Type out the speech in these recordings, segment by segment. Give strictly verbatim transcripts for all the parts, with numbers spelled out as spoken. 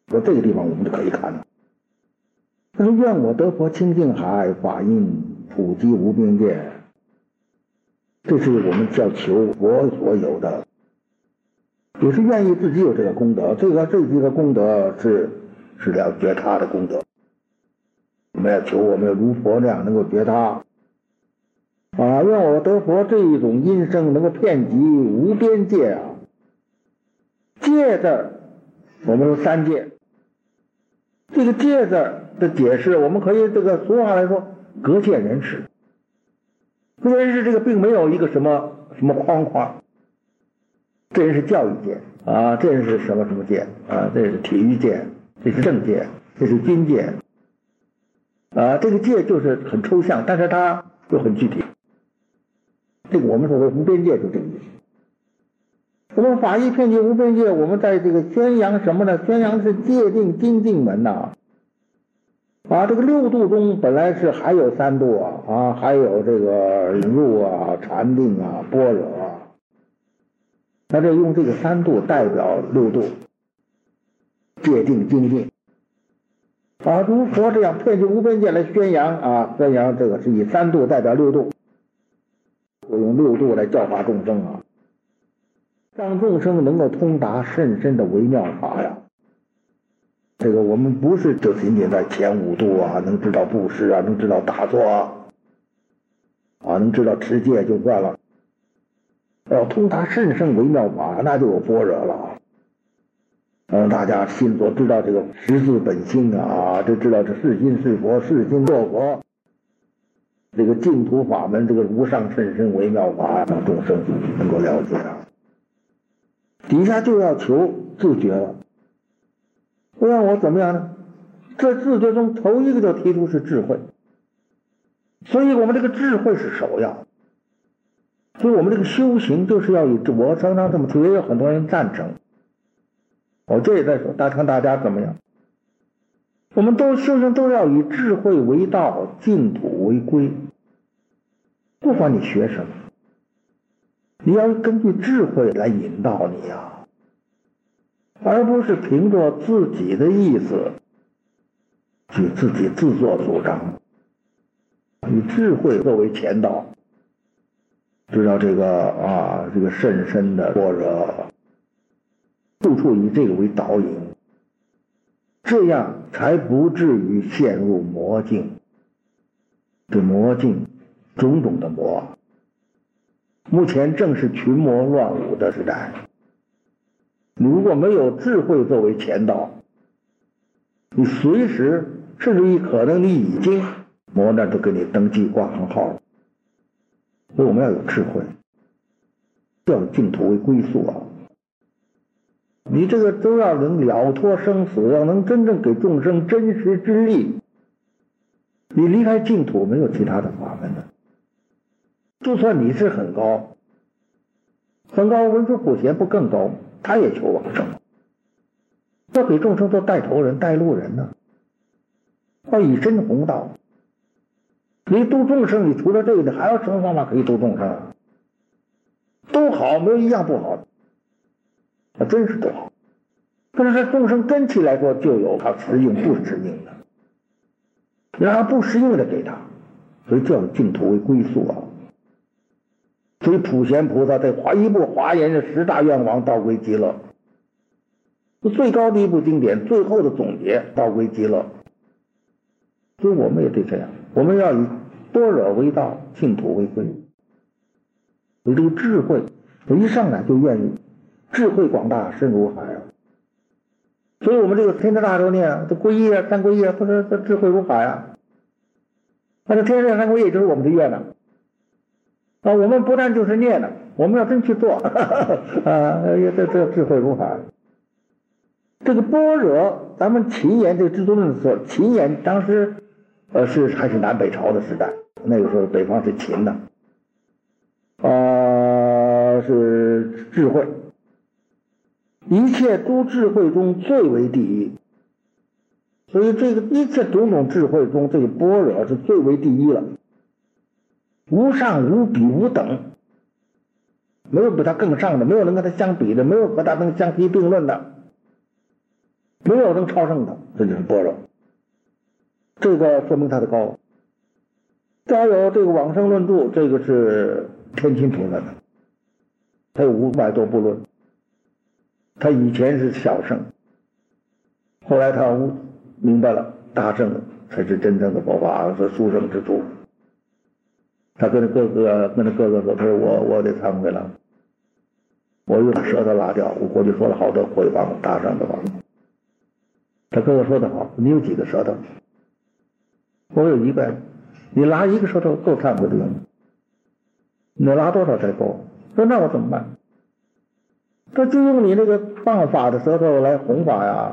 说这个地方我们就可以看了。他说愿我得佛清净海，法印普及无边界，这是我们要求佛所有的，也是愿意自己有这个功德。这个这几个功德是是了觉他的功德，我们要求我们要如佛这样能够觉他啊，愿我得佛这一种音声能够遍及无边界啊。界字我们说三界，这个界字的解释我们可以这个俗话来说隔界人士。隔界人士这个并没有一个什么什么框框，这人是教育界啊，这人是什么什么界啊，这是体育界，这是政界，这是军界啊，这个界就是很抽象，但是它又很具体。这个我们所谓无边界就这个意思。我们法义遍及无边界，我们在这个宣扬什么呢？宣扬是戒定精进门呐、啊。啊，这个六度中本来是还有三度啊，啊，还有这个忍辱啊、禅定啊、般若啊。那这用这个三度代表六度，戒定精进。啊，如佛这样遍及无边界来宣扬啊，宣扬这个是以三度代表六度，我用六度来教化众生啊。让众生能够通达甚深的微妙法呀！这个我们不是就仅仅在前五度啊，能知道布施啊，能知道打坐啊，啊，能知道持戒就算了。要通达甚深微妙法，那就有般若了。让大家心所知道这个十字本性啊，就知道这是心是佛，是心作佛。这个净土法门，这个无上甚深微妙法，让众生能够了解啊。底下就要求自觉了，让我怎么样呢？这自觉中头一个就提出是智慧，所以我们这个智慧是首要。所以我们这个修行就是要以，我常常这么提，也有很多人赞成。我这也在说，大看大家怎么样？我们都修行都要以智慧为道，净土为归。不管你学什么。你要根据智慧来引导你啊，而不是凭着自己的意思去自己自作主张。以智慧作为前导，知道这个啊，这个甚深的般若，处处以这个为导引，这样才不至于陷入魔境。这魔境种种的魔。目前正是群魔乱舞的时代，你如果没有智慧作为前导，你随时甚至于可能你已经魔那都给你登记挂上号了。所以我们要有智慧，要有净土为归宿啊！你这个都要能了脱生死，要能真正给众生真实之力。你离开净土没有其他的法门的。就算你是很高，很高文殊普贤不更高，他也求往生，要给众生做带头人、带路人呢、啊，要以身弘道。你度众生，你除了这个，你还有什么方法可以度众生啊？都好，没有一样不好的，那真是都好。但是在众生根器来说，就有他适应不适应的，让他不适应的给他，所以叫净土为归宿啊。所以普贤菩萨在华一部华严的十大愿望道归极乐，最高的一部经典，最后的总结道归极乐。所以我们也得这样，我们要以般若为道，净土为归。有这个智慧，我一上来就愿意智慧广大，深如海啊。所以我们这个天台大咒念啊，这皈依啊，三皈依啊，不是这智慧如海啊。那这天台三皈依就是我们的愿啊。啊，我们不但就是念了，我们要真去做啊！这这智慧如海。这个般若，咱们秦岩这个至尊论说，秦岩当时呃是还是南北朝的时代，那个时候北方是秦的，啊、呃、是智慧，一切诸智慧中最为第一。所以这个一切种种智慧中，这个般若是最为第一了。无上无比无等，没有比它更上的，没有能跟它相比的，没有和它能相提并论的。 没有能超胜的，这就是般若。这个说明他的高。再有这个往生论著，这个是天津出来的，他有五百多部论。他以前是小圣，后来他明白了大圣才是真正的佛法，是殊胜之处。他跟着哥哥跟着哥哥说：“他说我我得忏悔了，我又把舌头拉掉，我过去说了好多毁谤大圣的话。”他哥哥说得好：“你有几个舌头？”我有一个。你拉一个舌头够忏悔的用，你拉多少才够？说那我怎么办？他就用你那个放法的舌头来弘法呀，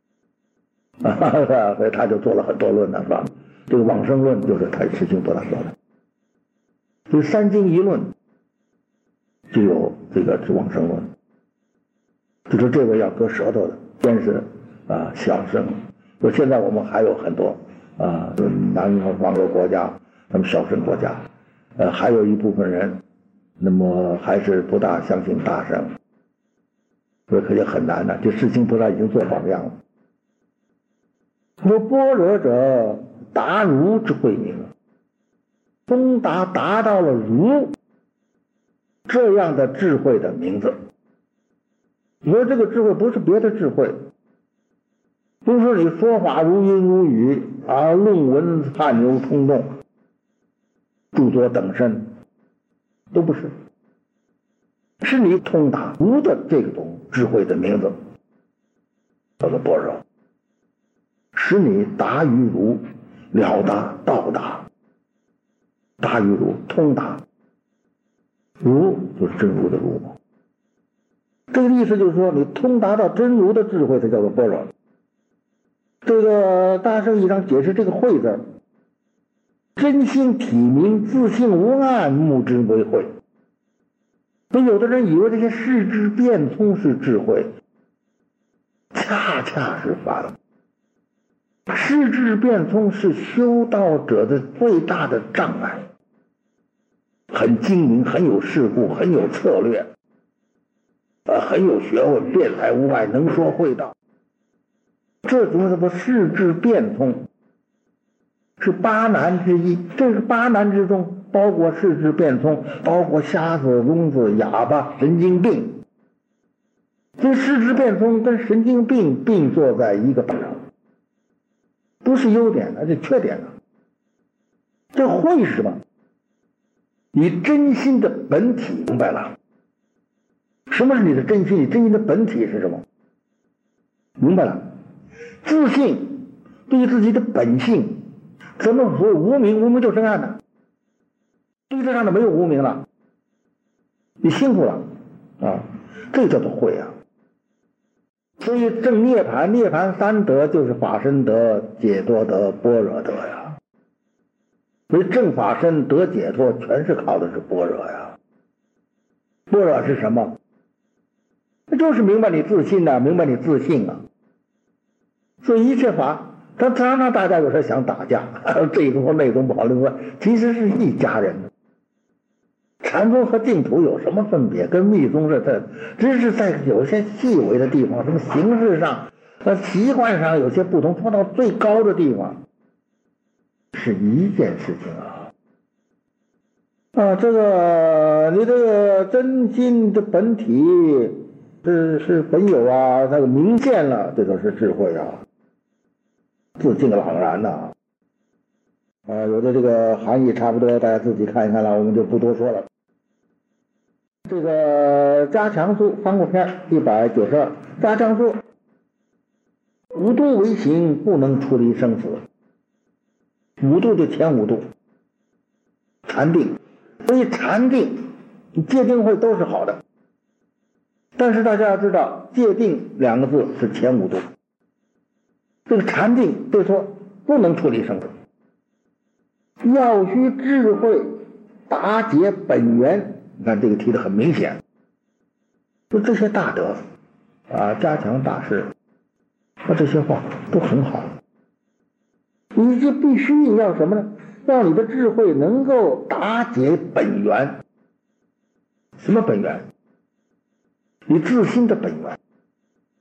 啊，所以他就做了很多论了，是吧？这个往生论就是他师兄菩萨说的，就三经一论就有这个是往生论，就说这位要割舌头的，先是啊小圣，说现在我们还有很多。啊，南方的国家，那么小圣国家，呃，还有一部分人，那么还是不大相信大圣，所以可见很难的。这世亲菩萨已经做榜样了。说般若者，达如之慧名，通达达到了如这样的智慧的名字。你说这个智慧不是别的智慧。不是你说法如云如雨啊，论文汗流冲动，著作等身，都不是，是你通达如的这种智慧的名字，叫做般若，使你达于如，了达到达，达于如，通达，如就是真如的如嘛。这个意思就是说，你通达到真如的智慧，它叫做般若。这个大圣义上解释这个慧字，真心体明，自性无暗，目之为慧。所以有的人以为这些世智变通是智慧，恰恰是反了。世智变通是修道者的最大的障碍，很精明，很有世故，很有策略，呃，很有学问，辩才无碍，能说会道。这种什么世智变通是八难之一，这是八难之中包括世智变通，包括瞎子、聋子、哑巴、神经病。这世智变通跟神经病并坐在一个板上，不是优点了，这缺点了。这慧是什么？你真心的本体明白了。什么是你的真心？你真心的本体是什么？明白了。自信，对自己的本性，怎么说无名？无名就是暗的，对这上的没有无名了，你辛苦了啊！这叫做慧啊！所以正涅槃，涅槃三德就是法身德、解脱德、般若德呀。所以正法身得解脱，全是靠的是般若呀。般若是什么？那就是明白你自信呐、啊，明白你自信啊。所以一切法，他常常大家有时候想打架，这一宗和那宗不好，另外其实是一家人。禅宗和净土有什么分别？跟密宗是这，只是在有些细微的地方，什么形式上、和习惯上有些不同，说到最高的地方，是一件事情啊。啊，这个你这个真心的本体是是本有啊，那个明见了，这就是智慧啊。自信朗然呐、啊，呃，有的这个含义差不多，大家自己看一看了，我们就不多说了。这个加强书方过篇一百九十二，加强说五度为行，不能出离生死。五度就前五度，禅定，所以禅定、戒定慧都是好的。但是大家要知道，戒定两个字是前五度。这个禅定对说不能出离生死，要须智慧达解本源。你看这个提得很明显，就这些大德啊，加强大师，那这些话都很好。你就必须要什么呢？让你的智慧能够达解本源。什么本源？你自心的本源。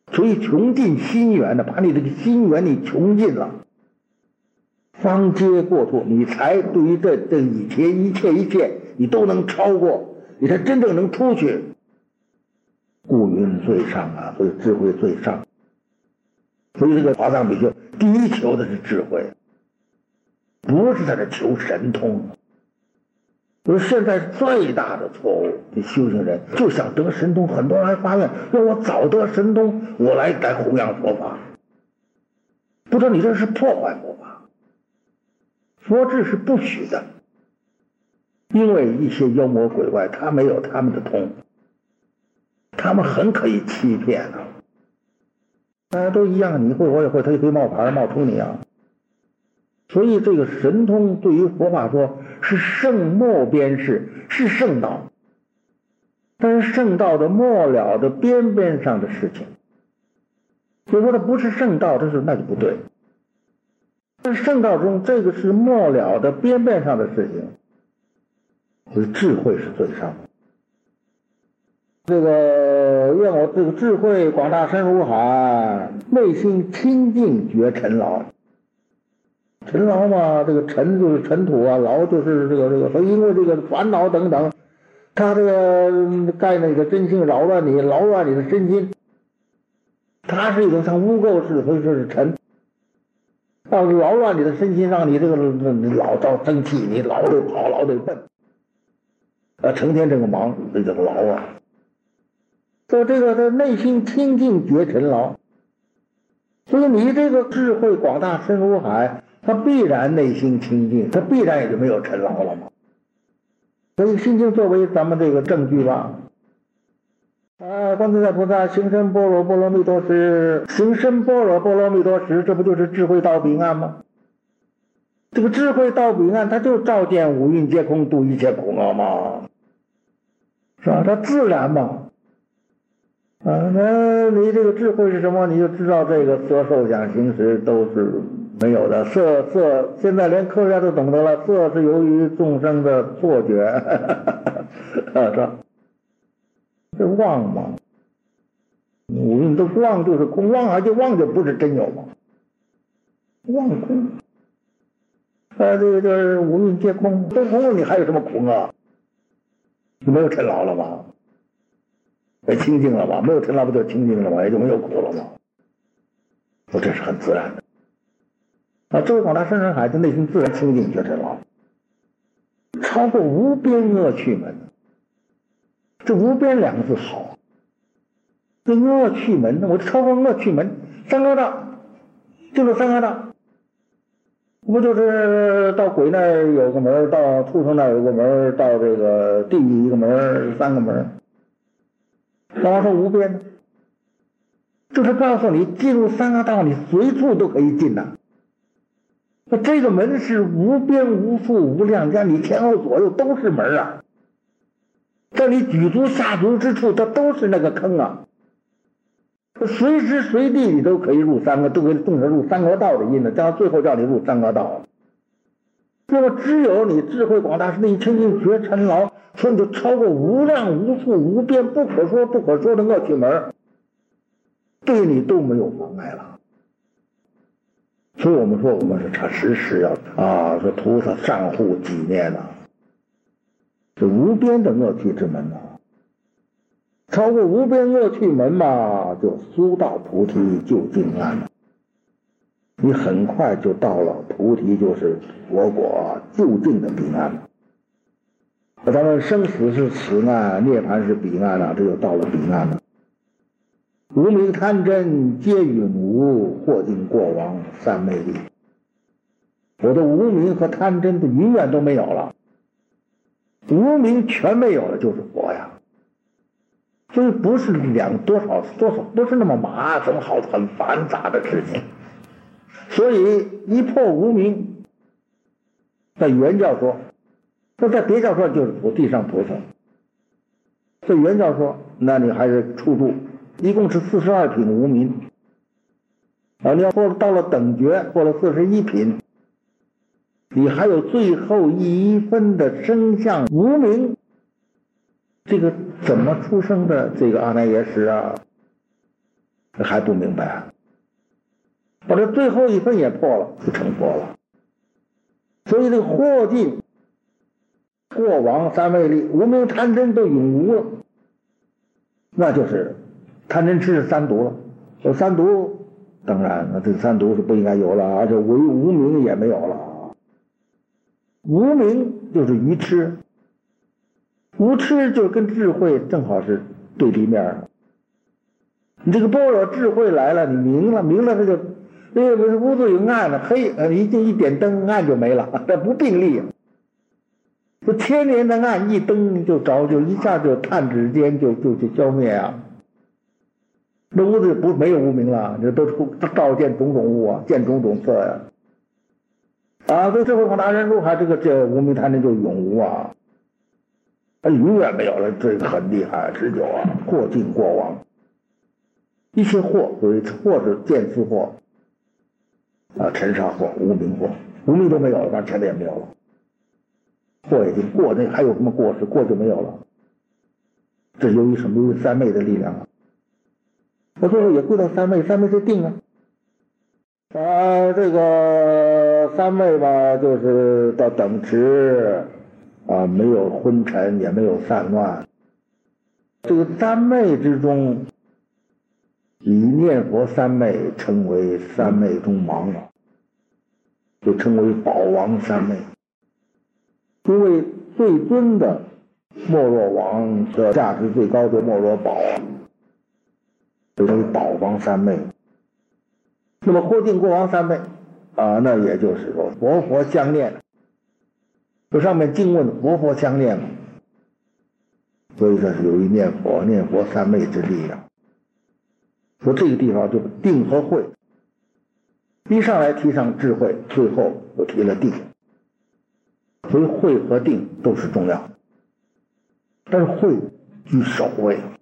所以穷尽心源的，把你这个心源你穷尽了，方皆过脱，你才对于这这一切一切一切你都能超过，你才真正能出去。故云最上啊，所以智慧最上。所以这个华藏比丘第一求的是智慧，不是在这求神通。就是现在最大的错误，这修行人就想得神通，很多人还发愿让我早得神通，我来来弘扬佛法。不知道你这是破坏佛法，佛制是不许的，因为一些妖魔鬼怪他没有他们的通，他们很可以欺骗啊。大家都一样，你会我也会，他就可以冒牌冒充你啊。所以这个神通对于佛法说是圣末边事，是圣道，但是圣道的末了的边边上的事情。如果它不是圣道，这是那就不对。但是圣道中这个是末了的边边上的事情，所以智慧是最上的。这个愿我这个智慧广大深如海，内心清净觉尘劳。尘劳嘛，这个尘就是尘土啊，劳就是这个这个，所以因为这个烦恼等等，他这个盖那个真心扰乱你，扰乱你的身心，它是一种像污垢似的，所以说是尘。要是扰乱你的身心，让你这个老遭生气，你老得跑，老得笨，呃，成天这个忙，这叫劳啊。说这个这内心清净觉尘劳，所以你这个智慧广大深如海，他必然内心清净，他必然也就没有尘劳了嘛。所以心经作为咱们这个证据吧。啊，观自在菩萨行深般若波罗蜜多时，行深般若波罗蜜多时，这不就是智慧到彼岸吗？这个智慧到彼岸，它就照见五蕴皆空，度一切苦恼嘛，是吧？它自然嘛。啊，那你这个智慧是什么？你就知道这个色受想行识都是没有的。色色，现在连科学家都懂得了，色是由于众生的错觉，啊，是吧？是妄嘛？五蕴都妄就是空，妄而且妄就不是真有嘛，妄空。啊，这个就是五蕴皆空，都空了，你还有什么苦啊？你没有尘劳了吗？也清净了吧？没有尘劳不就清净了吗？也就没有苦了吗？说这是很自然的。啊，智慧广大深如海，就内心自然清净觉尘劳，超过无边恶趣门。这无边两个字好，这恶趣门，我超过恶趣门，三个道，就是三个道，不就是到鬼那儿有个门，到畜生那儿有个门，到这个地狱一个门，三个门。干嘛说无边呢？就是告诉你，进入三个道，你随处都可以进呐。那这个门是无边无数无量，像你前后左右都是门啊。在你举足下足之处，它都是那个坑啊。随时随地你都可以入三个，都可以动入三个道的因呢，将最后叫你入三个道。那么只有你智慧广大，是内清净觉尘劳，所以你就超过无量无数无边不可说不可说的恶趣门，对你都没有妨碍了。所以我们说，我们是时时要啊，说菩萨善护己念呐，这无边的恶趣之门呐，超过无边恶趣门嘛，就苏到菩提就近岸了。你很快就到了菩提，就是佛果就近的彼岸了。那咱们生死是此岸，涅槃是彼岸啊，这就到了彼岸了。无明贪真皆永无，或尽过往三昧力。我的无明和贪真的永远都没有了，无明全没有了，就是佛呀。所以不是两多少多少，不是那么麻烦好很繁杂的事情。所以一破无明，在原教说，那在别教说就是菩地上菩萨。在原教说，那你还是初住，一共是四十二品无明。啊，你要过到了等觉，过了四十一品，你还有最后一分的生相无明。这个怎么出生的这个阿赖耶识啊？ 还不明白，把这最后一分也破了，就成佛了。所以这个或尽过往三昧力，无明贪嗔都永无了，那就是贪嗔痴是三毒了。有三毒，当然那这个三毒是不应该有了，而且唯无明也没有了。无明就是愚痴，无痴就跟智慧正好是对立面。你这个般若智慧来了，你明了，明了它就因为屋子有暗了，黑呃一就一点灯，暗就没了，这不并立。这千年的暗一灯就着，就一下就探指间就就就消灭啊！那屋子不没有无明了，这都照见种种物啊，见种种色呀、啊！啊，这智慧广大人入海，这个这无明贪嗔就永无啊！啊，永远没有了，这个很厉害，持久啊，或尽过往。一切惑，所以惑是见思惑啊，尘沙惑、无明惑，无明都没有了，但尘的也没有了。过已经过，那还有什么过失？过就没有了。这是由于什么？由于三昧的力量啊！我最后也归到三昧，三昧是定啊。啊，这个三昧吧，就是到等持啊，没有昏沉，也没有散乱。这个三昧之中，以念佛三昧称为三昧中王啊，就称为宝王三昧。因为最尊的莫若王的价值最高的莫若宝，就称为宝王三昧。那么或尽过往三昧啊，那也就是说佛佛相念。这上面经问佛佛相念嘛，所以这是由于念佛念佛三昧之力量。说这个地方就定和慧，一上来提上智慧，最后又提了定。所以慧和定都是重要的，但是慧居首位。